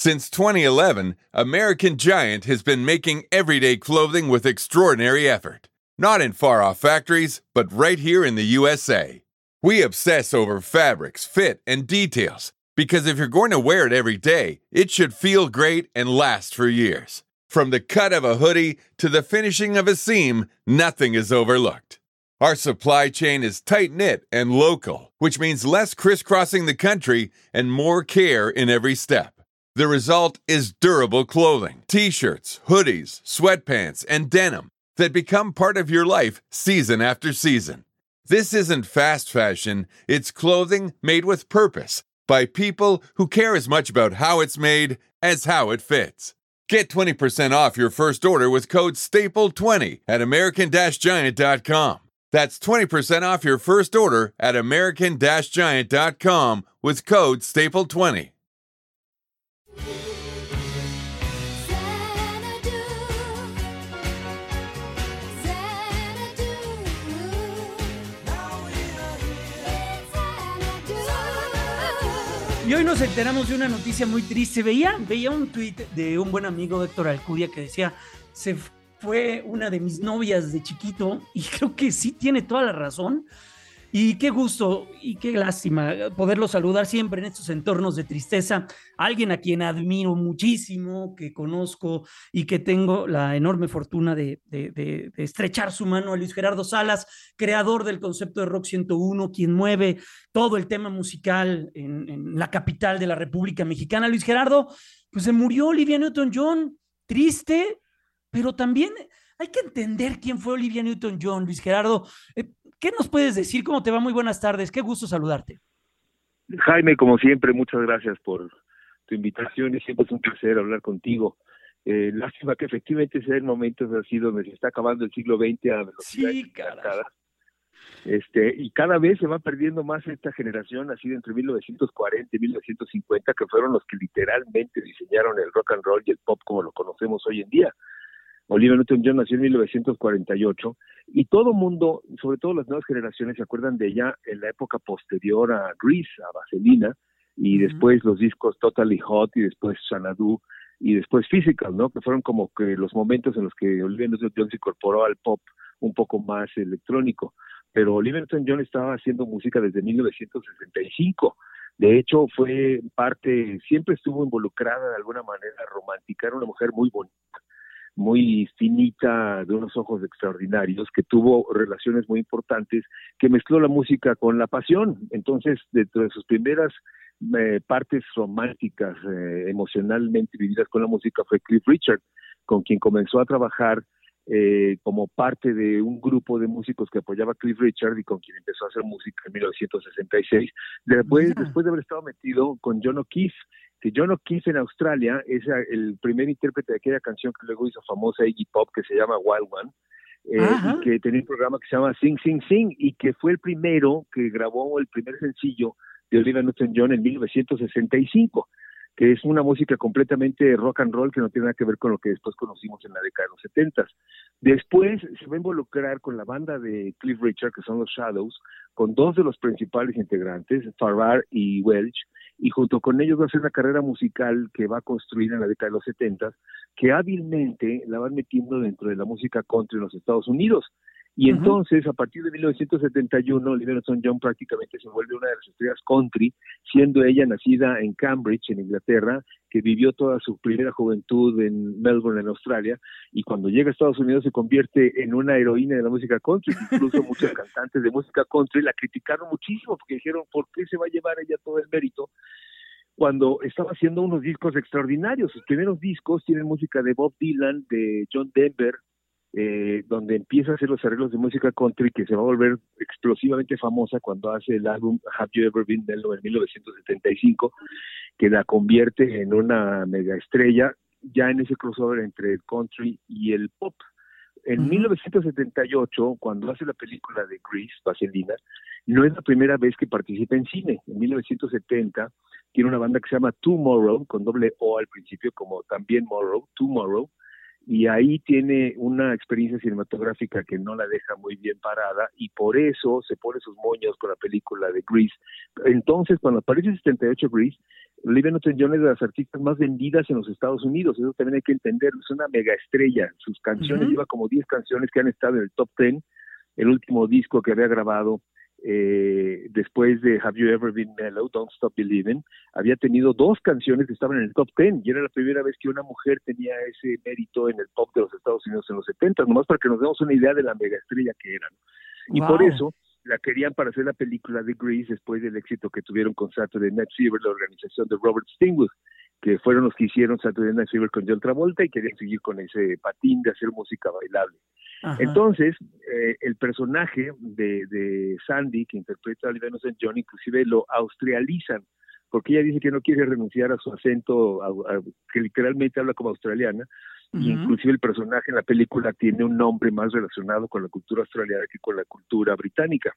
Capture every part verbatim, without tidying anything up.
Since twenty eleven, American Giant has been making everyday clothing with extraordinary effort. Not in far-off factories, but right here in the U S A. We obsess over fabrics, fit, and details, because if you're going to wear it every day, it should feel great and last for years. From the cut of a hoodie to the finishing of a seam, nothing is overlooked. Our supply chain is tight-knit and local, which means less crisscrossing the country and more care in every step. The result is durable clothing, t-shirts, hoodies, sweatpants, and denim that become part of your life season after season. This isn't fast fashion, it's clothing made with purpose by people who care as much about how it's made as how it fits. Get twenty percent off your first order with code staple twenty at american giant dot com. That's twenty percent off your first order at american giant dot com with code staple twenty. Y hoy nos enteramos de una noticia muy triste. Veía, veía un tuit de un buen amigo, Héctor Alcudia, que decía, se fue una de mis novias de chiquito, y creo que sí tiene toda la razón. Y qué gusto y qué lástima poderlo saludar siempre en estos entornos de tristeza. Alguien a quien admiro muchísimo, que conozco y que tengo la enorme fortuna de, de, de, de estrechar su mano, a Luis Gerardo Salas, creador del concepto de Rock ciento uno, quien mueve todo el tema musical en, en la capital de la República Mexicana. Luis Gerardo, pues se murió Olivia Newton-John, triste, pero también hay que entender quién fue Olivia Newton-John. Luis Gerardo, eh, ¿qué nos puedes decir? ¿Cómo te va? Muy buenas tardes. Qué gusto saludarte. Jaime, como siempre, muchas gracias por tu invitación. Es siempre es un placer hablar contigo. Eh, lástima que efectivamente sea el momento así donde se está acabando el siglo veinte a velocidad. Sí, carajo. Este, y cada vez se va perdiendo más esta generación, así de entre mil novecientos cuarenta y mil novecientos cincuenta, que fueron los que literalmente diseñaron el rock and roll y el pop como lo conocemos hoy en día. Olivia Newton-John nació en mil novecientos cuarenta y ocho y todo mundo, sobre todo las nuevas generaciones, se acuerdan de ella en la época posterior a Grease, a Vaselina, y uh-huh. después los discos Totally Hot y después Xanadu y después Physical, ¿no? Que fueron como que los momentos en los que Olivia Newton-John se incorporó al pop un poco más electrónico. Pero Olivia Newton-John estaba haciendo música desde mil novecientos sesenta y cinco. De hecho, fue parte, siempre estuvo involucrada de alguna manera romántica, era una mujer muy bonita, muy finita, de unos ojos extraordinarios, que tuvo relaciones muy importantes, que mezcló la música con la pasión. Entonces, dentro de sus primeras eh, partes románticas, eh, emocionalmente vividas con la música, fue Cliff Richard, con quien comenzó a trabajar eh, como parte de un grupo de músicos que apoyaba a Cliff Richard y con quien empezó a hacer música en mil novecientos sesenta y seis, después, yeah. después de haber estado metido con John O'Keefe, que John O'Keefe en Australia es el primer intérprete de aquella canción que luego hizo famosa Iggy Pop, que se llama Wild One, eh, y que tenía un programa que se llama Sing, Sing, Sing, y que fue el primero que grabó el primer sencillo de Olivia Newton-John en mil novecientos sesenta y cinco, que es una música completamente rock and roll que no tiene nada que ver con lo que después conocimos en la década de los setentas. Después se va a involucrar con la banda de Cliff Richard, que son los Shadows, con dos de los principales integrantes, Farrar y Welch, y junto con ellos va a hacer una carrera musical que va a construir en la década de los setentas, que hábilmente la van metiendo dentro de la música country en los Estados Unidos. Y uh-huh. entonces, a partir de mil novecientos setenta y uno, Olivia Newton-John prácticamente se vuelve una de las estrellas country, siendo ella nacida en Cambridge, en Inglaterra, que vivió toda su primera juventud en Melbourne, en Australia, y cuando llega a Estados Unidos se convierte en una heroína de la música country. Incluso muchos cantantes de música country la criticaron muchísimo, porque dijeron, ¿por qué se va a llevar ella todo el mérito? Cuando estaba haciendo unos discos extraordinarios. Sus primeros discos tienen música de Bob Dylan, de John Denver, Eh, donde empieza a hacer los arreglos de música country, que se va a volver explosivamente famosa cuando hace el álbum Have You Ever Been Mellow en mil novecientos setenta y cinco, que la convierte en una mega estrella ya en ese crossover entre el country y el pop. En uh-huh. mil novecientos setenta y ocho, cuando hace la película de Grease, Vaselina, no es la primera vez que participa en cine. En mil novecientos setenta tiene una banda que se llama Tomorrow, con doble O al principio, como también Morrow, Tomorrow, y ahí tiene una experiencia cinematográfica que no la deja muy bien parada, y por eso se pone sus moños con la película de Grease. Entonces, cuando aparece en setenta y ocho Grease, Olivia Newton-John es de las artistas más vendidas en los Estados Unidos, eso también hay que entenderlo, es una mega estrella, sus canciones, uh-huh. lleva como diez canciones que han estado en el top ten, el último disco que había grabado eh, después de Have You Ever Been Mellow, Don't Stop Believing, había tenido dos canciones que estaban en el top ten, y era la primera vez que una mujer tenía ese mérito en el pop de los Estados Unidos en los setenta, nomás para que nos demos una idea de la mega estrella que eran. Y wow. por eso la querían para hacer la película de Grease después del éxito que tuvieron con Saturday Night Fever, la organización de Robert Stingwood, que fueron los que hicieron Saturday Night Fever con John Travolta, y querían seguir con ese patín de hacer música bailable. Ajá. Entonces, eh, el personaje de, de Sandy, que interpreta a Olivia Newton-John, inclusive lo australizan, porque ella dice que no quiere renunciar a su acento, a, a, que literalmente habla como australiana, uh-huh. y inclusive el personaje en la película tiene un nombre más relacionado con la cultura australiana que con la cultura británica.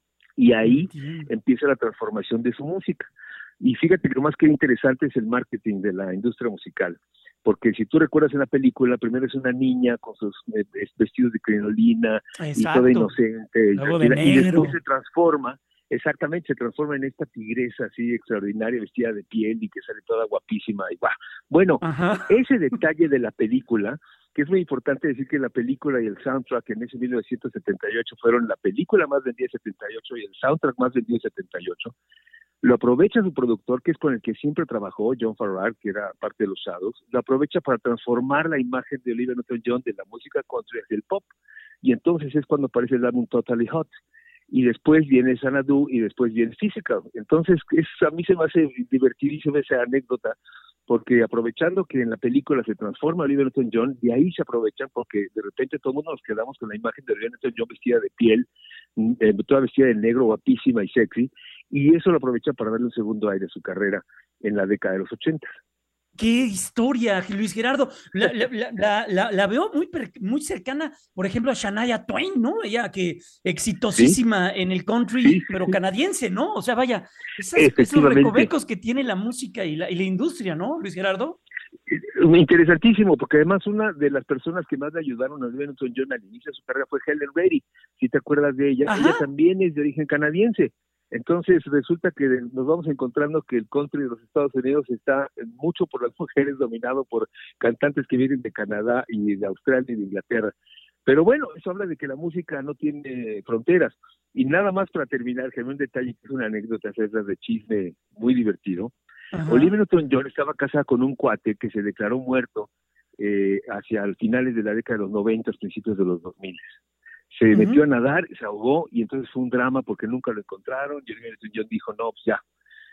Y ahí uh-huh. empieza la transformación de su música. Y fíjate que lo más que interesante es el marketing de la industria musical, porque si tú recuerdas en la película, primero es una niña con sus eh, vestidos de crinolina, exacto. y toda inocente, y, y después se transforma, exactamente, se transforma en esta tigresa así extraordinaria, vestida de piel y que sale toda guapísima, y va. Bueno, Ajá. ese detalle de la película, que es muy importante decir que la película y el soundtrack en ese mil novecientos setenta y ocho fueron la película más vendida en setenta y ocho y el soundtrack más vendido en setenta y ocho, lo aprovecha su productor, que es con el que siempre trabajó, John Farrar, que era parte de los Shadows, lo aprovecha para transformar la imagen de Olivia Newton-John de la música country hacia el pop, y entonces es cuando aparece el álbum Totally Hot, y después viene Xanadu, y después viene Physical. Entonces es, a mí se me hace divertidísima esa anécdota, porque aprovechando que en la película se transforma Olivia Newton-John, de ahí se aprovechan, porque de repente todo el mundo nos quedamos con la imagen de Olivia Newton-John vestida de piel, eh, toda vestida de negro, guapísima y sexy, y eso lo aprovecha para darle un segundo aire a su carrera en la década de los ochenta. ¡Qué historia, Luis Gerardo! La, la, la, la, la veo muy, muy cercana, por ejemplo, a Shania Twain, ¿no? Ella que exitosísima ¿Sí? en el country, sí, sí, pero sí. canadiense, ¿no? O sea, vaya, esas, esos recovecos que tiene la música y la, y la industria, ¿no, Luis Gerardo? Interesantísimo, porque además una de las personas que más le ayudaron a Olivia Newton-John al inicio de su carrera fue Helen Reddy, si te acuerdas de ella. Ajá. Ella también es de origen canadiense. Entonces resulta que nos vamos encontrando que el country de los Estados Unidos está mucho por las mujeres, dominado por cantantes que vienen de Canadá y de Australia y de Inglaterra. Pero bueno, eso habla de que la música no tiene fronteras. Y nada más para terminar, que hay un detalle que es una anécdota esas de chisme muy divertido. Ajá. Olivia Newton-John estaba casada con un cuate que se declaró muerto eh, hacia finales de la década de los noventa, principios de los dos mil. Se uh-huh. metió a nadar, se ahogó, y entonces fue un drama porque nunca lo encontraron, y Olivia Newton-John dijo, no, pues ya,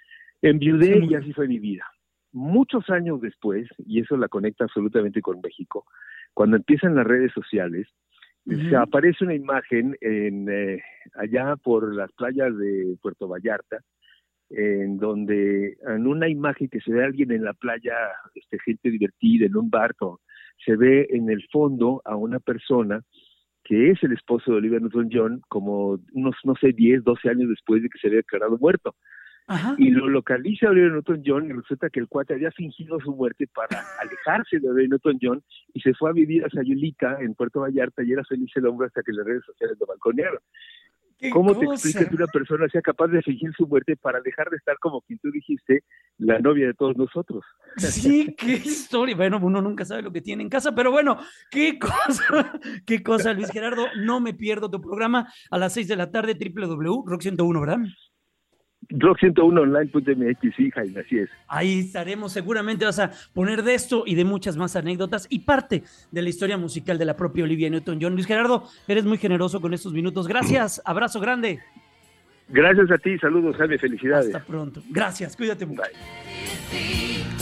enviudé sí. y así fue mi vida. Muchos años después, y eso la conecta absolutamente con México, cuando empiezan las redes sociales, uh-huh. se aparece una imagen en eh, allá por las playas de Puerto Vallarta, en donde en una imagen que se ve a alguien en la playa, este, gente divertida, en un barco, se ve en el fondo a una persona que es el esposo de Olivia Newton-John, como unos, no sé, diez, doce años después de que se había declarado muerto. Ajá. Y lo localiza Olivia Newton-John, y resulta que el cuate había fingido su muerte para alejarse de Olivia Newton-John, y se fue a vivir a Sayulita, en Puerto Vallarta, y era feliz el hombre hasta que las redes sociales lo balconearon. ¿Cómo cosa? Te explicas que una persona sea capaz de fingir su muerte para dejar de estar, como quien tú dijiste, la novia de todos nosotros? Sí, qué historia. Bueno, uno nunca sabe lo que tiene en casa, pero bueno, qué cosa, qué cosa, Luis Gerardo. No me pierdo tu programa a las seis de la tarde, doble u doble u doble u punto rock ciento uno, ¿verdad? rock ciento uno online punto m x, sí, Jaime, así es. Ahí estaremos, seguramente vas a poner de esto y de muchas más anécdotas y parte de la historia musical de la propia Olivia Newton-John. Luis Gerardo, eres muy generoso con estos minutos. Gracias, abrazo grande. Gracias a ti, saludos, Jaime, felicidades. Hasta pronto. Gracias, cuídate mucho. Bye.